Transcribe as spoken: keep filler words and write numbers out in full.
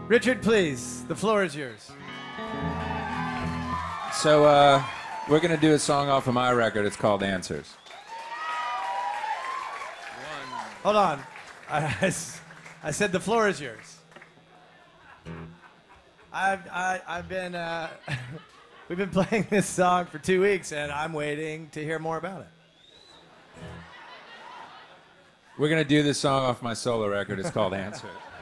Richard, please. The floor is yours. So uh, we're going to do a song off of my record. It's called Answers. Hold on. I, I said the floor is yours. I've, I, I've been, uh, we've been playing this song for two weeks, and I'm waiting to hear more about it. We're going to do this song off my solo record. It's called Answers.